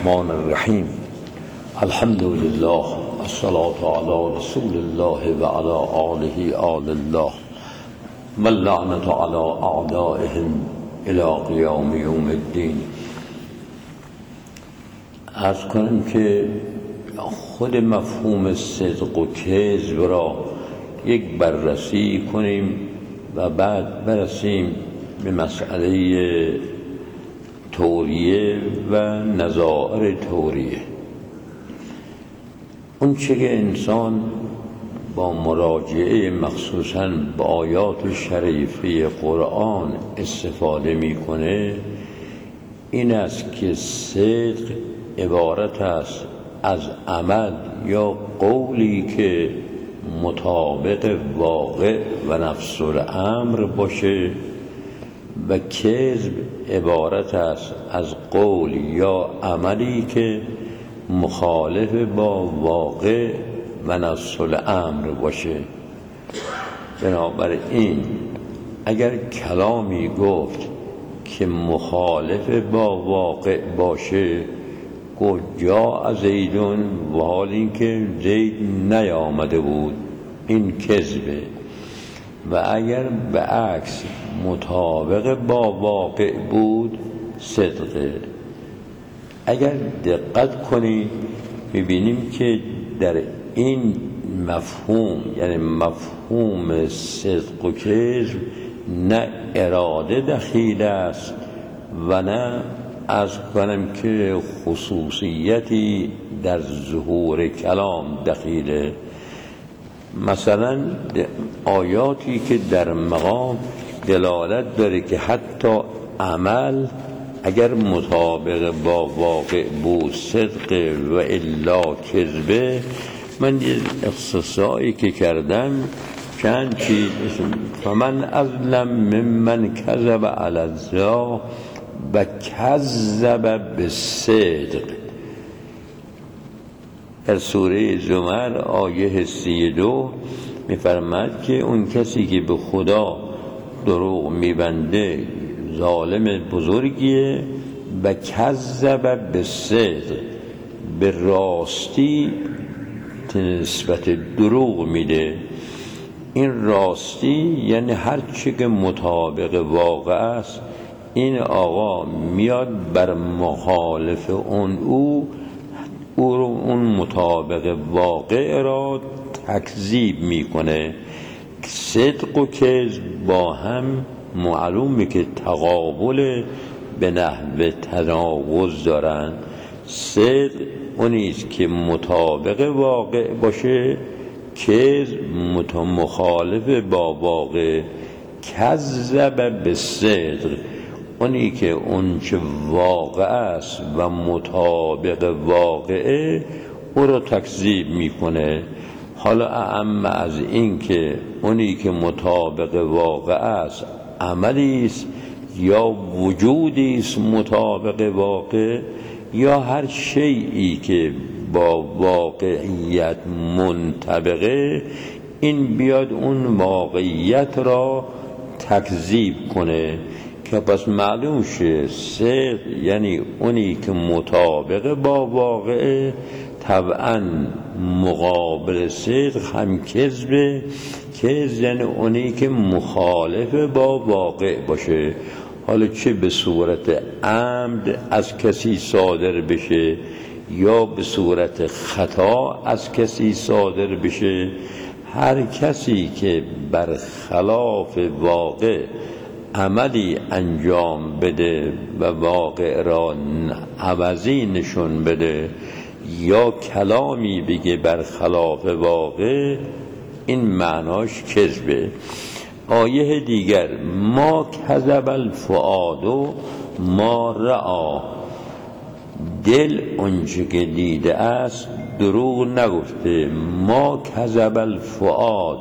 الرحمن الرحیم. الحمد لله الصلاة علی رسول الله و علی آله آل الله و اللعنة علی اعدائهم الی قیام یوم الدین. عرض کنم که خود مفهوم صدق و کذب را یک بررسی کنیم و بعد برسیم به مسئله توریه و نظائر توریه. اون چه که انسان با مراجعه مخصوصاً با آیات شریفه قرآن استفاده میکنه این است که صدق عبارت است از عمل یا قولی که مطابق واقع و نفس الامر باشه و کذب عبارت است از قول یا عملی که مخالف با واقع و نفس الامر باشه. بنابراین اگر کلامی گفت که مخالف با واقع باشه گفت جاء زیدون و حال اینکه زید نیامده بود، این کذبه. و اگر به عکس مطابق با واقع بود صدقه. اگر دقت کنید میبینیم که در این مفهوم یعنی مفهوم صدق و کذب نه اراده دخیل است و نه از کنم که خصوصیتی در ظهور کلام دخیله. مثلا آیاتی که در مقام دلالت داره که حتی عمل اگر مطابق با واقع بود صدق و الا کذبه. من یه اختصاصی که کردم چند چیز، فمن اظلم ممن کذب علی الله و کذب بالصدق. در سوره زمر آیه 32 می‌فرماید که اون کسی که به خدا دروغ میبنده ظالم بزرگیه و کذب بالصدق، به راستی نسبت دروغ میده. این راستی یعنی هر چی که مطابق واقع است این آقا میاد بر مخالف اون اون مطابق واقع را تکذیب میکنه. صدق و کذب با هم معلومه که تقابل به نحو تناقض دارن. صدق اونیست که مطابق واقع باشه، کذب مخالف با واقع. کذب بالصدق اونی که اون چه واقع است و مطابق واقعه او را تکذیب میکنه. حالا اعم از این که اونی که مطابق واقع است عملی است یا وجودی است مطابق واقع یا هر شیئی که با واقعیت منطبقه، این بیاد اون واقعیت را تکذیب کنه. که پس معلوم شه صدق یعنی اونی که مطابق با واقع، طبعا مقابل صدق هم کذبه. کذب یعنی اونی که مخالف با واقع باشه، حالا چه به صورت عمد از کسی صادر بشه یا به صورت خطا از کسی صادر بشه. هر کسی که برخلاف واقع عملی انجام بده و واقع را عوضی نشون بده یا کلامی بگه برخلاف واقع، این معناش کذبه. آیه دیگر ما کذب الفؤاد ما رأى، دل اونچه که دیده است دروغ نگفته. ما کذب الفؤاد،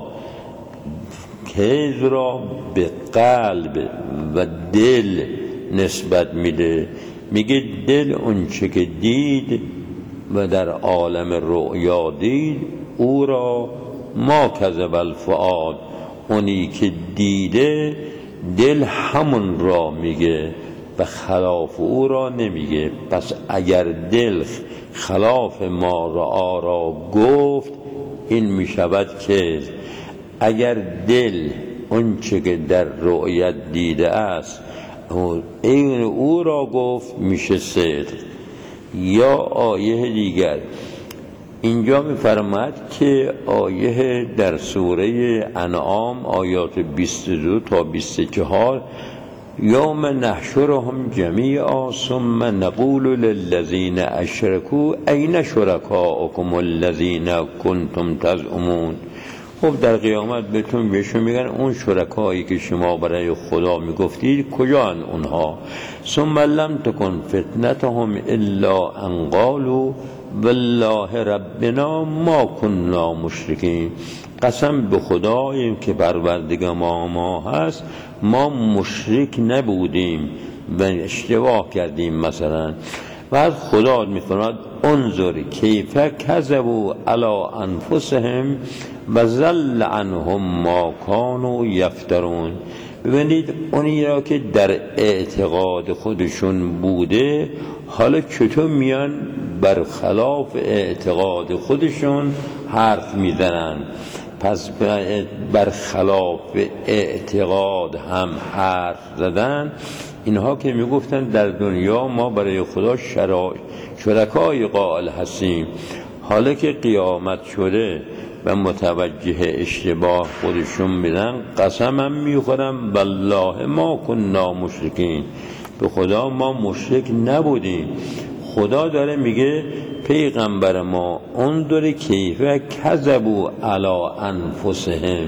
کذب را به قلب و دل نسبت میده. میگه دل اونچه که دید و در عالم رؤیا دید او را ما کذب الفؤاد، اونی که دیده دل همون را میگه و خلاف او را نمیگه. پس اگر دل خلاف ما را گفت این میشود که اگر دل اون چه که در رؤیت دیده است این او را گفت میشه صدق. یا آیه دیگر اینجا می‌فرماید که آیه در سوره انعام آیات 22 تا 24 یوم نحشرهم جمیعا ثم نقول للذین اشرکوا این شرکاؤکم الذین کنتم تزعمون. خب در قیامت بهشون میگن اون شرکایی که شما برای خدا میگفتید کجان اونها؟ ثم لم تکن فتنتهم الا ان قالوا والله ربنا ما كنا مشرکین. قسم به خداییم که پروردگار ما هست ما مشرک نبودیم و اشتباه کردیم مثلا. بعد خدا میفرماد انظر کیف کذبوا علی انفسهم و ضل عنهم ما کانوا یفترون. ببینید اونی را که در اعتقاد خودشون بوده حالا چطور میان برخلاف اعتقاد خودشون حرف میزنن. پس برخلاف اعتقاد هم حرف زدن. اینها که میگفتن در دنیا ما برای خدا شرکای قائل هستیم، حالا که قیامت شده و متوجه اشتباه خودشون میدن قسمم میخورم والله ما كنا مشرکین، به خدا ما مشرک نبودیم. خدا داره میگه پیغمبر ما انظر کیف کذبوا علی انفسهم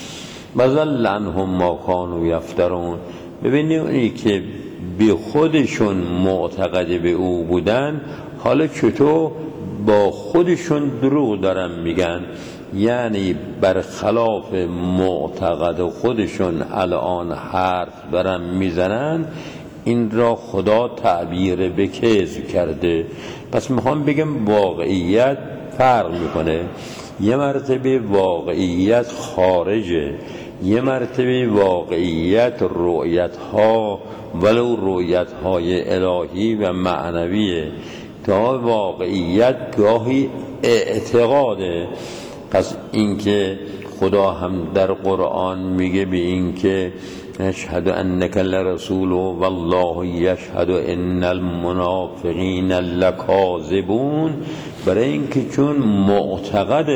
و ضل عنهم ما کانوا یفترون. ببینید اونی که به خودشون معتقد به او بودن حالا چطور با خودشون دروغ دارن میگن، یعنی برخلاف معتقد خودشون الان حرف دارن میزنن. این را خدا تعبیر به کذب کرده. پس میخوام بگم واقعیت فرق میکنه. یه مرتبه واقعیت خارجه، یه مرتبه واقعیت رؤیت ها ولو رؤیت های الهی و معنویه، تا واقعیت گاهی اعتقاده. پس اینکه خدا هم در قرآن میگه به اینکه اشهد انک لرسول والله یشهد ان المنافقین لکاذبون، برای اینکه چون معتقد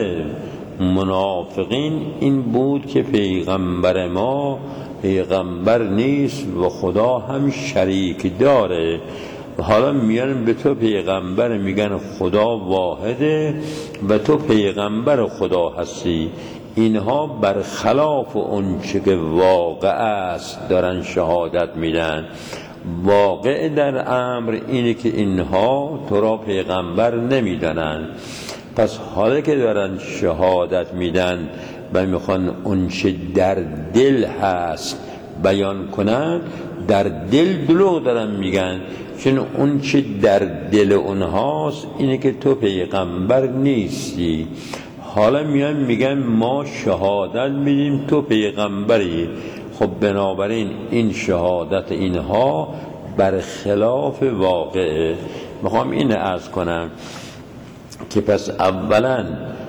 منافقین این بود که پیغمبر ما پیغمبر نیست و خدا هم شریک داره. حالا میان به تو پیغمبر میگن خدا واحده و تو پیغمبر خدا هستی. اینها برخلاف اون چه که واقع است دارن شهادت میدن. واقع در امر اینه که اینها تو را پیغمبر نمیدانن. پس حالا که دارن شهادت میدن و میخوان اون چه در دل هست بیان کنن، در دل دروغ دارن میگن، چون اون چه در دل اونهاست اینه که تو پیغمبر نیستی. حالا میان میگن ما شهادت میدیم تو پیغمبری. خب بنابراین این شهادت اینها برخلاف واقعه. میخوام این عرض کنم که پس اولا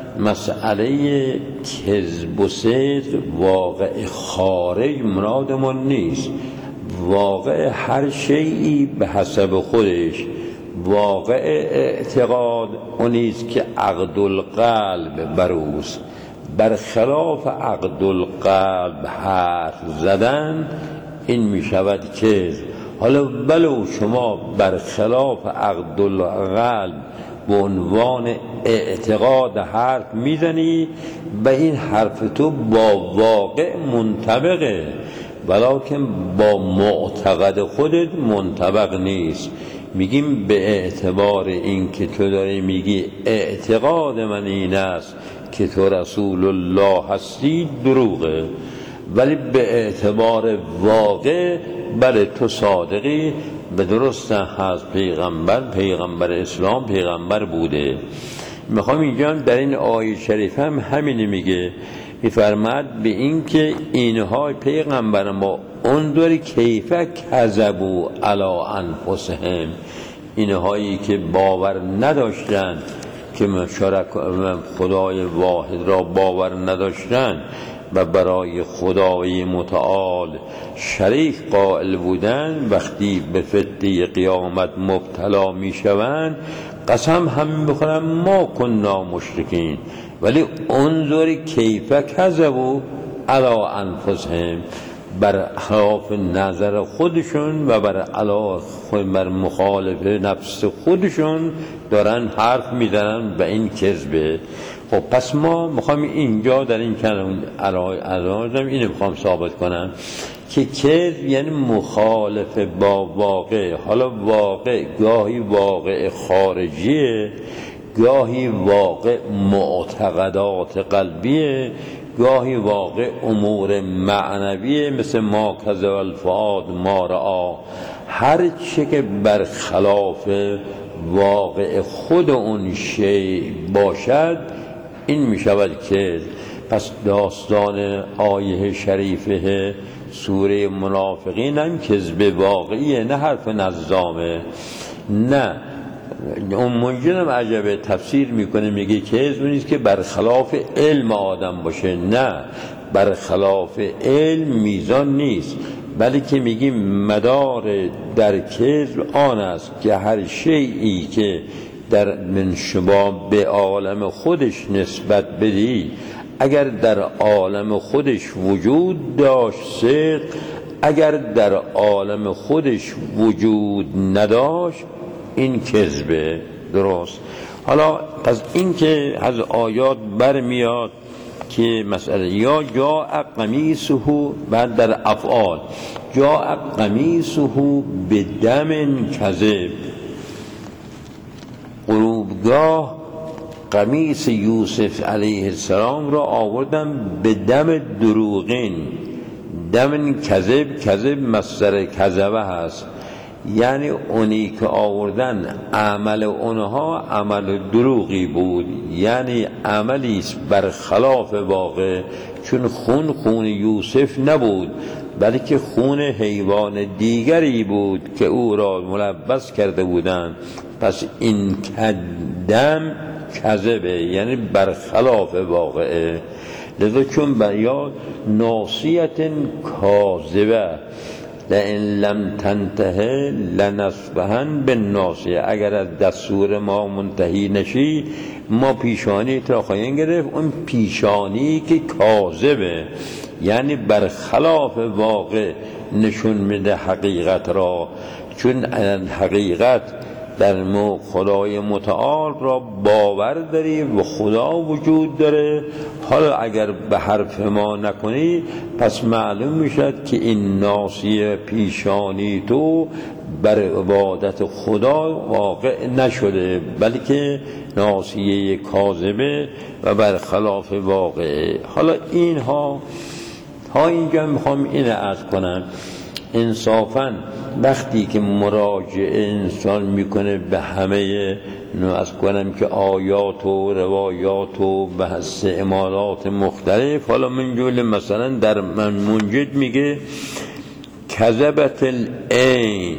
مسئله کذب و صدق واقع خارج مرادمون نیست. واقع هر شیئی به حسب خودش. واقع اعتقاد اونیست که عقد القلب بروست. برخلاف عقد القلب حرف زدن این می شود کذب. حالا ولو شما برخلاف عقد القلب به عنوان اعتقاد حرف میزنی و این حرف تو با واقع منطبقه، ولکن با معتقد خودت منطبق نیست. میگیم به اعتبار این که تو داری میگی اعتقاد من این است که تو رسول الله هستی دروغه، ولی به اعتبار واقع بله تو صادقی و درست هست پیغمبر اسلام پیغمبر بوده. میخوام اینجا در این آیه شریف هم همین میگه، میفرماد به این که اینها پیغمبر ما انظر کیف کذبوا علی انفسهم، اینهایی که باور نداشتند، که خدای واحد را باور نداشتند و برای خدای متعال شریک قائل بودند، وقتی به فتنه قیامت مبتلا می شوند قسم هم بخورن ما کننا مشرکین، ولی انظر کیف کذبوا علی انفسهم، بر خلاف نظر خودشون و بر مخالف نفس خودشون دارن حرف میزنن و این کذبه. خب پس ما میخوام اینجا در این کلام اینو میخوام ثابت کنم که کذب یعنی مخالف با واقع. حالا واقع گاهی واقع خارجیه، گاهی واقع معتقدات قلبیه، گاهی واقع امور معنویه، مثل ما کذب الفؤاد ما رآ. هر چه که برخلاف واقع خود اون شیء باشد این می شود که پس داستان آیه شریفه سوره منافقین هم کذب واقعیه، نه حرف نظامه. نه اون منجنم عجبه تفسیر میکنه، میگه کذب نیست که برخلاف علم آدم باشه، نه برخلاف علم میزان نیست، بلکه میگیم مدار در کذب آن است که هر شیئی که در من شما به عالم خودش نسبت بدی اگر در عالم خودش وجود داشت صدق، اگر در عالم خودش وجود نداشت این کذبه. درست. حالا پس این که از آیات برمیاد که مسئله یا جاء قمیصه، بعد در افعال جاء قمیصه بدم کذب، غروبگاه قمیص یوسف علیه السلام را آوردن به دم دروغین. دم کذب، کذب مصدر کذبه هست، یعنی اونی که آوردن عمل اونها عمل دروغی بود، یعنی عملی برخلاف واقع، چون خون یوسف نبود بلکه خون حیوان دیگری بود که او را ملبس کرده بودند. پس این دم کذبه یعنی برخلاف واقعه. لذا چون بیاد ناصیت کاذبه لئن لم تنتهی لنصبحن بالناصیه، اگر از دستور ما منتهی نشی ما پیشانی تو خواهیم گرفت. اون پیشانی که کاذبه یعنی برخلاف واقع نشون میده حقیقت را، چون حقیقت در خدای متعال را باور داری و خدا وجود داره. حالا اگر به حرف ما نکنی پس معلوم میشد که این ناصیه پیشانی تو بر عبادت خدا واقع نشده، بلکه ناصیه کاذبه و برخلاف واقع. حالا اینها اینجا میخوام اینو عرض کنم، انصافاً وقتی که مراجعه انسان میکنه به همه از کنم که آیات و روایات و بحث امارات مختلف، حالا من جول مثلا در من منجد میگه کذبت العین،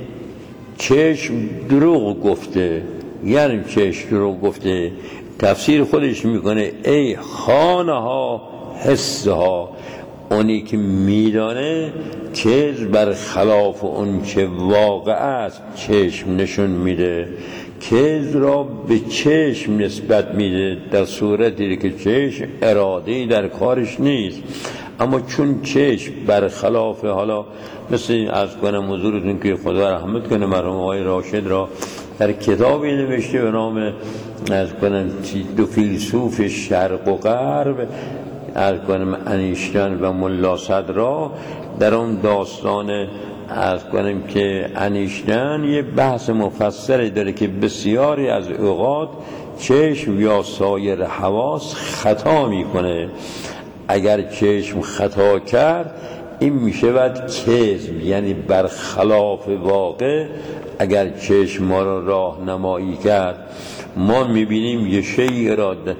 چشم دروغ گفته، یعنی چشم دروغ گفته. تفسیر خودش میکنه ای خانه ها حسه ها، اونی که میدانه کذب بر خلاف اون چه واقع است چشم نشون میده، کذب را به چشم نسبت میده در صورتی که چشم اراده‌ای در کارش نیست. اما چون چشم بر خلاف، حالا مثل از کنم حضورتون که خدا رحمت کنه مرحوم آقای راشد را در کتابی نوشته به نام از کنم دو فیلسوف شرق و غرب، از کنم انیشتین و ملا صدرا، در اون داستان از کنم که انیشتین یه بحث مفصلی داره که بسیاری از اوقات چشم یا سایر حواس خطا میکنه. اگر چشم خطا کرد این میشود کذب، یعنی برخلاف واقع. اگر چشم ما را راهنمایی کرد ما میبینیم یه شیء را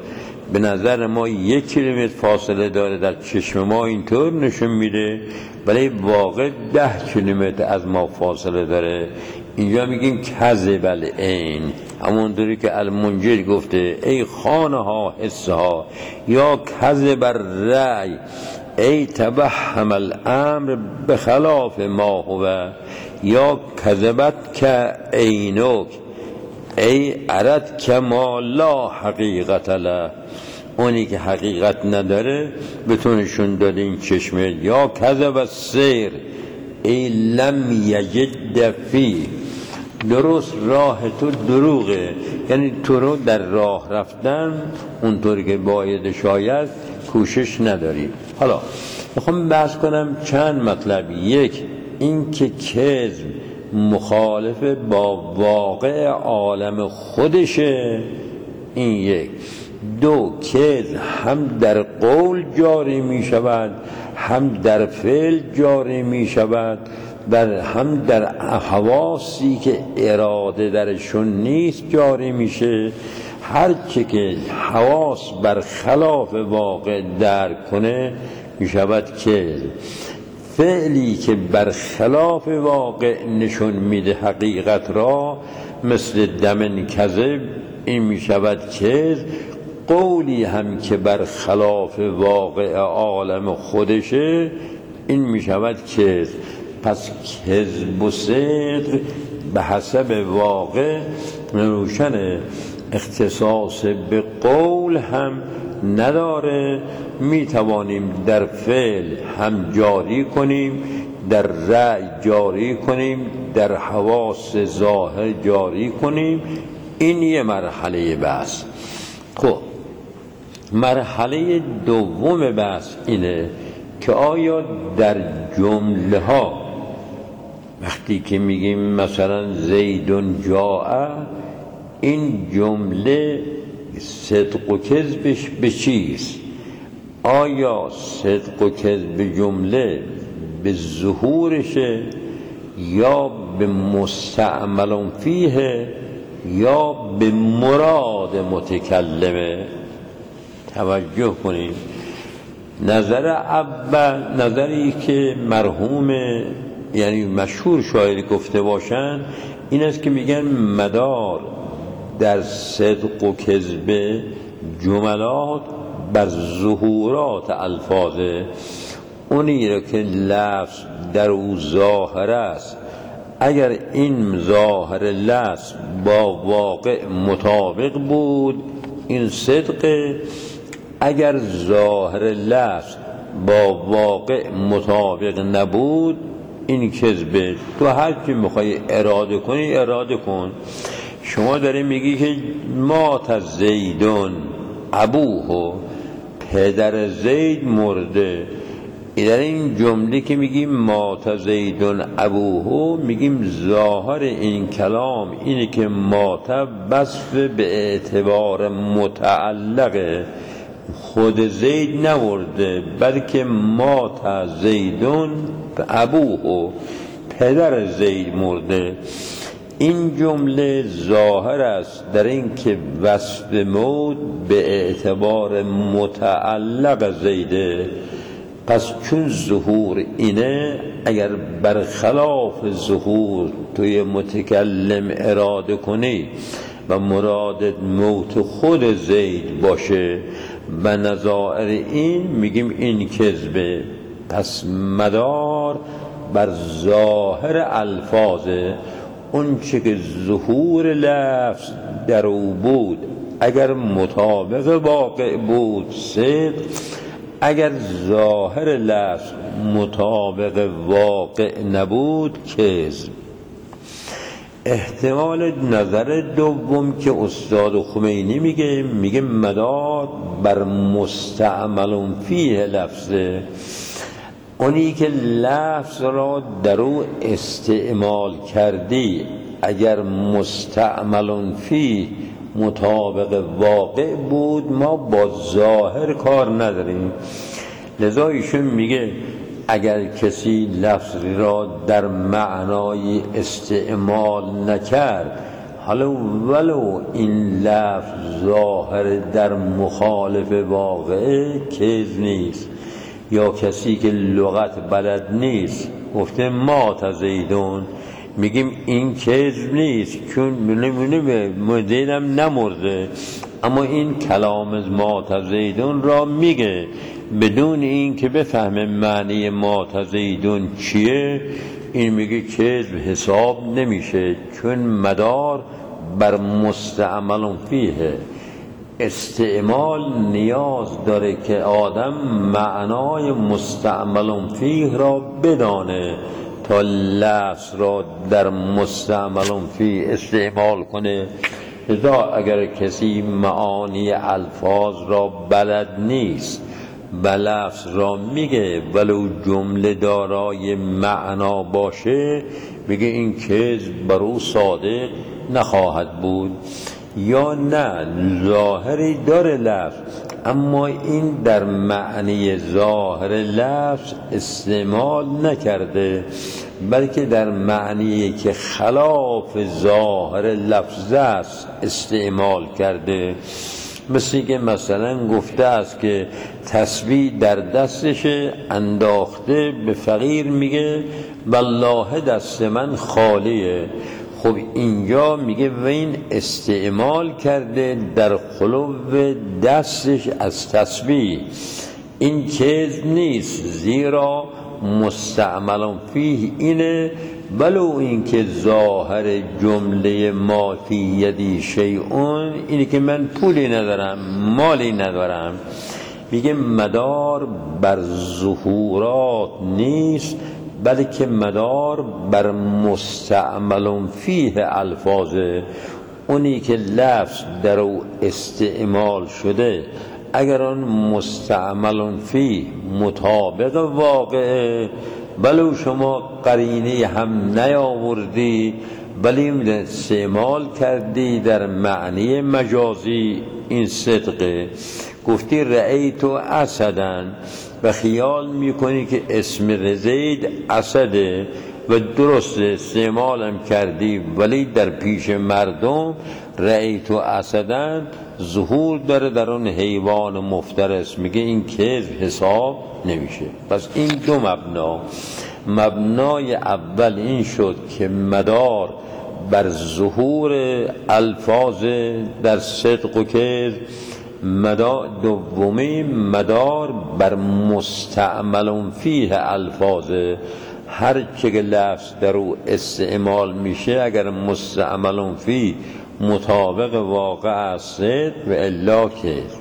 به نظر ما 1 کیلومتر فاصله داره، در چشم ما اینطور نشون میده، ولی واقع 10 کیلومتر از ما فاصله داره. اینجا میگیم کذب العین، همونطوری که المنجد گفته ای خانه ها حسه ها، یا کذب الرأی ای توهم الامر بخلاف ما هو، یا کذبت که عینک ای ارد که ما لا حقیقت له، اونی که حقیقت نداره به تو نشون داده این چشمه. یا کذب السیر ای لم یجد فی، درست راه تو دروغه، یعنی تو رو در راه رفتن اونطوری که باید شاید کوشش نداری. حالا میخوام بحث کنم چند مطلب. یک، این که کذب مخالف با واقع عالم خودشه، این یک. دو، کذب هم در قول جاری می شود، هم در فعل جاری می شود، هم در حواسی که اراده درشون نیست جاری میشه. هر چه که حواس بر خلاف واقع درک کنه میشود کذب. فعلی که بر خلاف واقع نشون میده حقیقت را، مثل دمن کذب، این میشود کذب. قولی هم که بر خلاف واقع عالم خودشه، این میشود کذب. پس کذب و صدق به حسب واقع روشن، اختصاص به قول هم نداره. می توانیم در فعل هم جاری کنیم، در رأی جاری کنیم، در حواس ظاهر جاری کنیم. این یه مرحله بحث. خب مرحله دوم بحث اینه که آیا در جمله ها وقتی که میگیم مثلا زیدون جاء، این جمله صدق و کذبش به چیست؟ آیا صدق و کذب جمله به ظهورشه، یا به مستعمل فیه، یا به مراد متکلمه؟ توجه کنید. نظر اول، نظری که مرحوم یعنی مشهور شاید گفته باشن، این است که میگن مدار در صدق و کذب جملات بر ظهورات الفاظه. اونی را که لفظ در او ظاهر است، اگر این ظاهر لفظ با واقع مطابق بود این صدق، اگر ظاهر لفظ با واقع مطابق نبود این کذبه. تو هر چی میخوای اراده کنی اراده کن. شما داری میگی که مات زیدون ابوه، پدر زید مرده. در این جمله که میگیم مات زیدون ابوه، میگیم ظاهر این کلام اینه که مات وصف به اعتبار متعلقه، خود زید نمرده، بلکه مات زیدون ابوه، پدر زید مرده. این جمله ظاهر است در این که وصف موت به اعتبار متعلق زیده. پس چون ظهور اینه، اگر برخلاف ظهور توی متکلم اراده کنی و مرادت موت خود زید باشه و نظائر این، میگیم این کذبه. پس مدار بر ظاهر الفاظه، اون چه که ظهور لفظ در او بود اگر مطابق واقع بود صدق، اگر ظاهر لفظ مطابق واقع نبود کذب. احتمال نظر دوم که استاد خمینی میگه مدار بر مستعمل فیه لفظه، اونی که لفظ را در او استعمال کردی اگر مستعمل فی مطابق واقع بود ما با ظاهر کار نداریم. لذا ایشون میگه اگر کسی لفظی را در معنای استعمال نکرد، حالا ولو این لفظ ظاهر در مخالف واقعه کذب نیست، یا کسی که لغت بلد نیست گفته مات زیدون، میگیم این کذب نیست چون زیدم نمرده، اما این کلام مات زیدون را میگه بدون این که بفهمه معنی مات زیدون چیه. این میگه کذب حساب نمیشه، چون مدار بر مستعمل فیه. استعمال نیاز داره که آدم معنای مستعمل فیه را بدانه تا لفظ را در مستعمل فیه استعمال کنه. لذا اگر کسی معانی الفاظ را بلد نیست و لفظ را میگه ولو جمله دارای معنا باشه، میگه این کذب بر او صادق نخواهد بود. یا نه ظاهری داره لفظ اما این در معنی ظاهر لفظ استعمال نکرده، بلکه در معنی که خلاف ظاهر لفظ است استعمال کرده. مثل که مثلا گفته است که تسبیح در دستش انداخته به فقیر میگه والله دست من خالیه. خب اینجا میگه و این استعمال کرده در خلو دستش از تسبیح. این کذب نیست، زیرا مستعمل فیه اینه ولو این که ظاهر جمله ما فی یدی شیئون اینه که من پولی ندارم مالی ندارم. میگه مدار بر ظهورات نیست بلکه مدار بر مستعمل فیه الفاظه. اونی که لفظ در او استعمال شده اگر آن مستعمل فیه مطابق واقعه، بلو شما قرینه هم نیاوردی ولی استعمال کردی در معنی مجازی، این صدقه. گفتی رأیت اسدن و خیال میکنی که اسم زید اسده و درست استعمالم کردی ولی در پیش مردم رأیت اسدن ظهور داره در اون حیوان مفترس، میگه این کذب حساب نمیشه. پس این دو مبنای اول این شد که مدار بر ظهور الفاظ در صدق و کذب، دومی مدار بر مستعمل فیه الفاظ. هر چه که لفظ در او استعمال میشه اگر مستعمل فیه مطابق واقع است و الا کذب.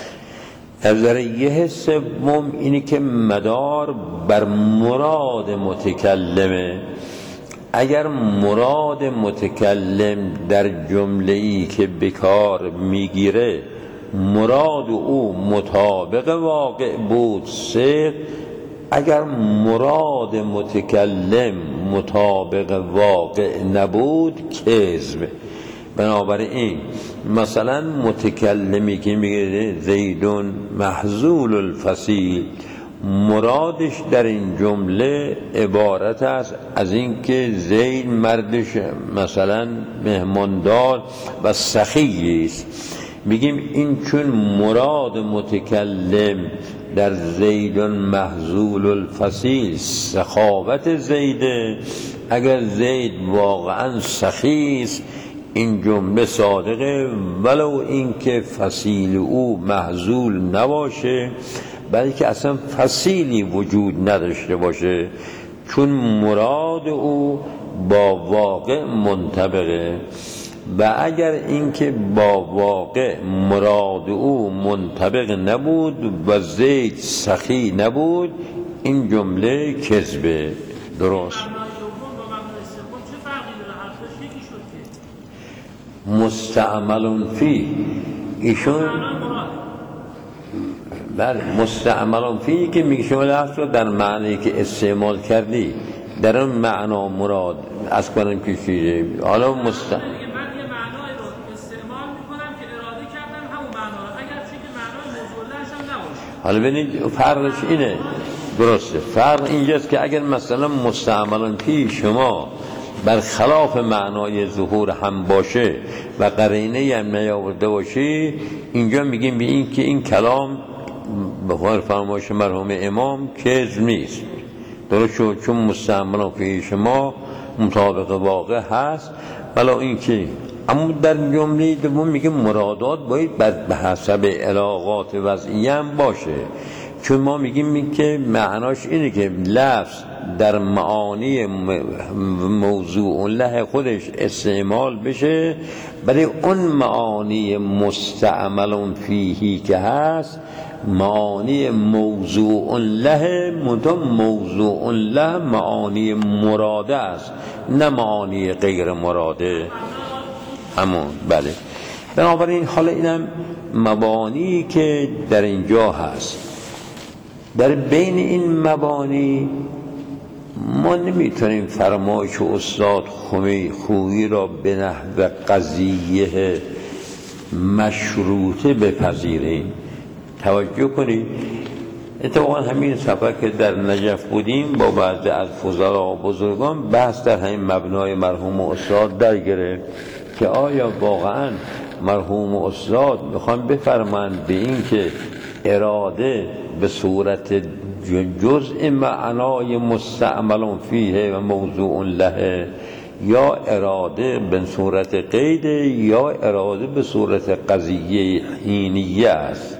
نظریه سوم اینی که مدار بر مراد متکلمه. اگر مراد متکلم در جمله‌ای که بکار میگیره مراد او مطابق واقع بود صدق، اگر مراد متکلم مطابق واقع نبود کذب. بنابراین مثلا متکلمی که میگه زیدون محزول الفصیل، مرادش در این جمله عبارت است از اینکه زید مردش مثلا مهماندار و سخی است. میگیم این چون مراد متکلم در زیدون محزول الفصیل سخاوت زیده، اگر زید واقعا سخی است این جمله صادقه ولو اینکه فصیل او محزول نباشه بلکه اصلا فصیلی وجود نداشته باشه، چون مراد او با واقع منطبقه. و اگر اینکه با واقع مراد او منطبق نبود و زید سخی نبود این جمله کذبه. درست. مستعمل فی ایشون بله مستعمل فی که میگه شما لفظ رو در معنی که استعمال کردی در اون معنا مراد از کنم کشیده. حالا من یه معنای رو استعمال میکنم که اراده کردم همون معنا رو، اگر چه که معنای موضوعش هم نباشه. حالا ببینید فرقش اینه. درسته، فرق اینجاست که اگر مثلا مستعمل فی شما برخلاف معنای ظهور هم باشه و قرینه هم نیاورده باشه، اینجا میگیم به این که این کلام به خاطر فرمایش مرحوم امام کذب نیست، درست شد، چون مستعمل فی شما مطابق واقع هست. ولی این که اما در جمله دوم میگه مرادات باید به حسب علاقات وضعیه هم باشه، چون ما میگیم که معناش اینه که لفظ در معانی موضوع له خودش استعمال بشه، برای اون معانی مستعمل فیهی که هست معانی موضوع له، موضوع له معانی مراده است نه معانی غیر مراده. همون بله. بنابراین حالا اینم مبانی که در اینجا هست. در بین این مبانی ما نمیتونیم فرمایش استاد خویی را به نحو قضیه مشروطه بپذیریم. توجه کنید، اتفاقا همین سفر که در نجف بودیم با بعضی از فضلا و بزرگان بحث در همین مبنای مرحوم استاد در گرفت که آیا واقعا مرحوم استاد میخوان بفرمایند به این که اراده به صورت جزء معنای مستعمل فیه و موضوع له، یا اراده به صورت قید، یا اراده به صورت قضیه حینیه است.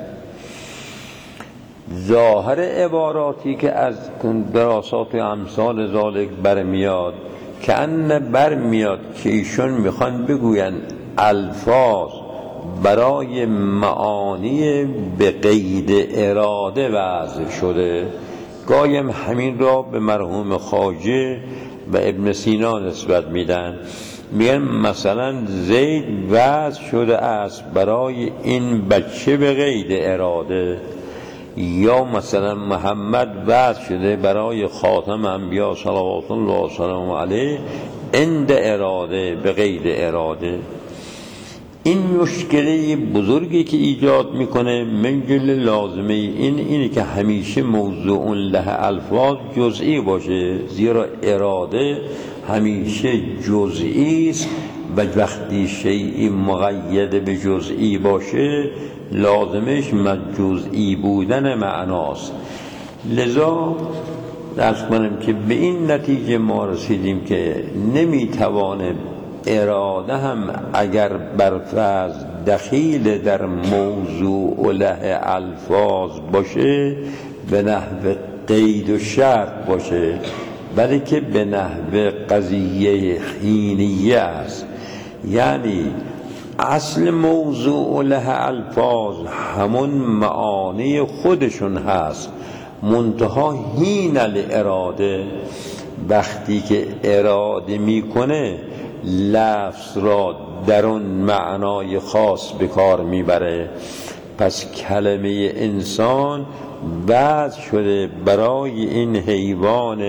ظاهر عباراتی که از دراسات امثال ذالک برمیاد که ان برمیاد که ایشون میخوان بگوین الفاظ برای معانی به قید اراده وضع شده. گایم همین را به مرحوم خواجه و ابن سینا نسبت میدن، میگن مثلا زید وضع شده است برای این بچه به قید اراده، یا مثلا محمد وضع شده برای خاتم انبیا صلوات الله و سلام علیه عند اراده به قید اراده. این مشکلی بزرگی که ایجاد میکنه من جل لازمه اینه که همیشه موضوع له الفاظ جزئی باشه، زیرا اراده همیشه جزئی است و وقتی شیئی مقید به جزئی باشه لازمش جزئی بودن معناست. لذا درس کنم که به این نتیجه ما رسیدیم که نمیتوانه اراده هم اگر برفرض دخیل در موضوع له الفاظ باشه به نحو قید و شرط باشه، بلکه به نحو قضیه حینیه است. یعنی اصل موضوع له الفاظ همون معانی خودشون هست، منتها حین الاراده وقتی که اراده میکنه لفظ را در اون معنای خاص به کار میبره. پس کلمه انسان وضع شده برای این حیوان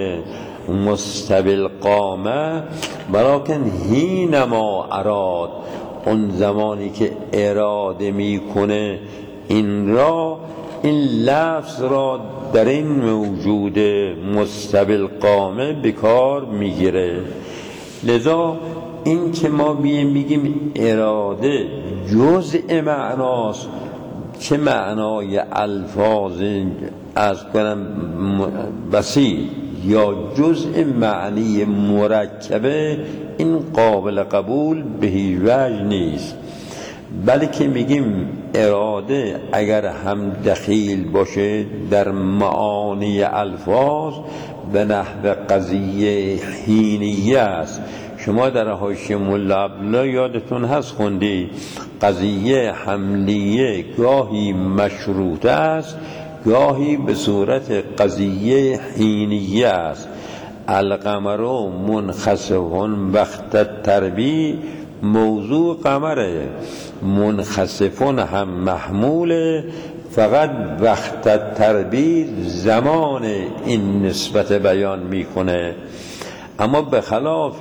مستبل قامه، بلکن حینما اراد، اون زمانی که اراده میکنه این را، این لفظ را در این موجود مستبل قامه به کار میگیره. لذا این که ما بگیم اراده جزء معناست، چه معنای الفاظ از کنم وسیع یا جزء معنی مرکبه، این قابل قبول به هیچ وجه نیست. بلکه میگیم اراده اگر هم دخیل باشه در معانی الفاظ به نحو قضیه حینیه است. شما در حاشیه ملا عبدالله یادتون هست خوندی قضیه حملیه گاهی مشروطه است، گاهی به صورت قضیه حینیه است. القمر منخسفون وقت تربی، موضوع قمره، منخسفون هم محموله، فقط وقت تربی زمان این نسبت بیان میکنه. اما به خلاف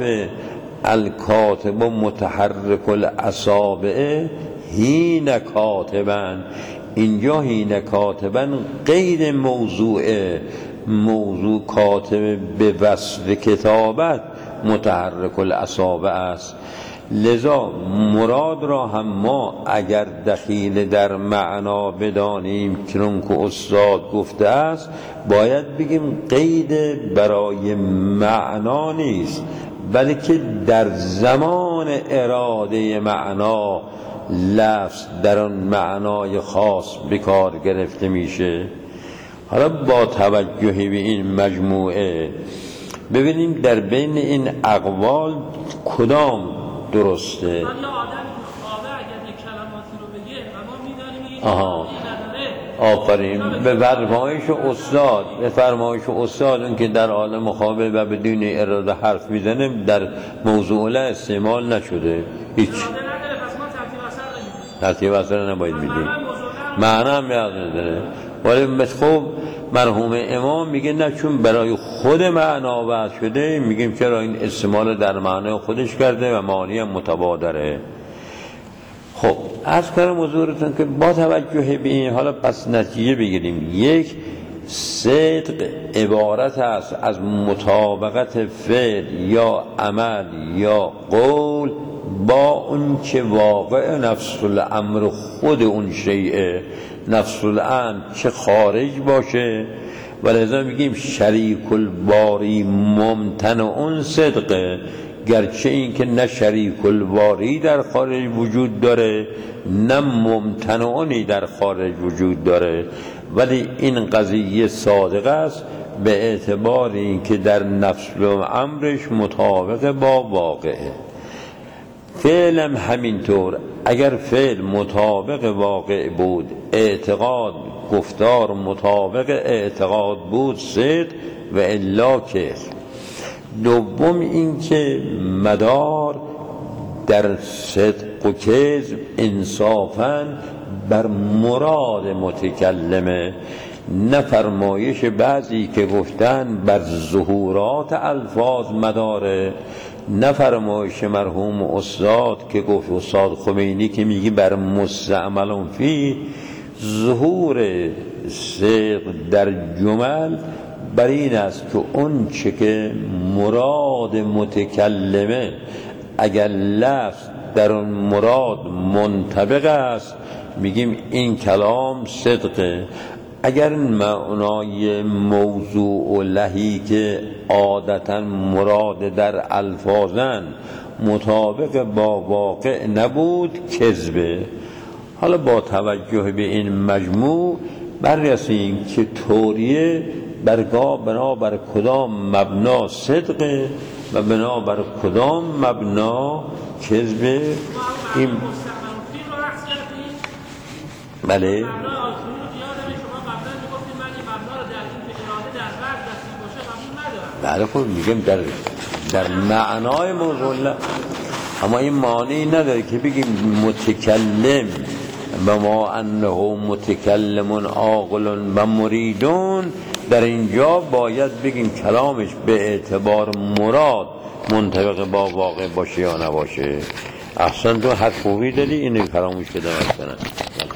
الکاتب متحرک الاصابع حین کاتبن، اینجا حین کاتبن غیر موضوع کاتب به وصف کتابت متحرک الاصابع است. لذا مراد را هم ما اگر دخیل در معنا بدانیم چون که استاد گفته است، باید بگیم قید برای معنا نیست، بلکه در زمان اراده معنا لفظ در آن معنای خاص به کار گرفته میشه. حالا با توجه به این مجموعه ببینیم در بین این اقوال کدام درسته. من یه آدم خوابه اگر یک کلماتی رو بگه و ما میدانیم آفرین. به فرمایش استاد اون که در عالم خوابه و بدون اراده حرف میزنه در موضوع له استعمال نشده، هیچ ترتیب اثر نباید میدیم، معنا هم یاد نداره. ولی خب مرحوم امام میگه نه، چون برای خود معنا وضع شده، میگیم چرا این استعمال در معنای خودش کرده و معنی هم متبادره. خب عرض کنم حضورتون که با توجه به این حالا پس نتیجه بگیریم. یک، صدق عبارت است از مطابقت فعل یا عمل یا قول با اون که واقع نفس الامر خود اون شیء، نفس الامر چه خارج باشه. ولذا میگیم شریک الباری ممتنع صدقه، گرچه این که نه شریک الباری در خارج وجود داره نه ممتنعی در خارج وجود داره، ولی این قضیه صادق است به اعتبار این که در نفس الامرش مطابق با واقعه. فعل هم همینطور، اگر فعل مطابق واقع بود، اعتقاد گفتار مطابق اعتقاد بود، صدق و الا کذب. دوم این که مدار در صدق و کذب انصافاً بر مراد متکلمه، نه فرمایش بعضی که گفتن بر ظهورات الفاظ مداره، نه فرمایش مرحوم استاد که گفت استاد خمینی که میگی بر مستعملون فی ظهور صدق در جمل بر این است که اون چه که مراد متکلمه اگر لفظ در اون مراد منطبق است میگیم این کلام صدقه. اگر معنای موضوع و لحی که عادتا مراد در الفاظن مطابق با واقع نبود، کذبه. حالا با توجه به این مجموع بررسیم که طوریه بنابر کدام مبنا صدقه و بنابر کدام مبنا کذبه. این بله بله خب میگم در معنای موضوع، اما این معنی نداره که بگیم متکلم و ما انه متکلم عاقل و مریدون. در اینجا باید بگیم کلامش به اعتبار مراد منطبق با واقع باشه یا نباشه. احسن تو حد خوبی داری، اینو فراموش کردم.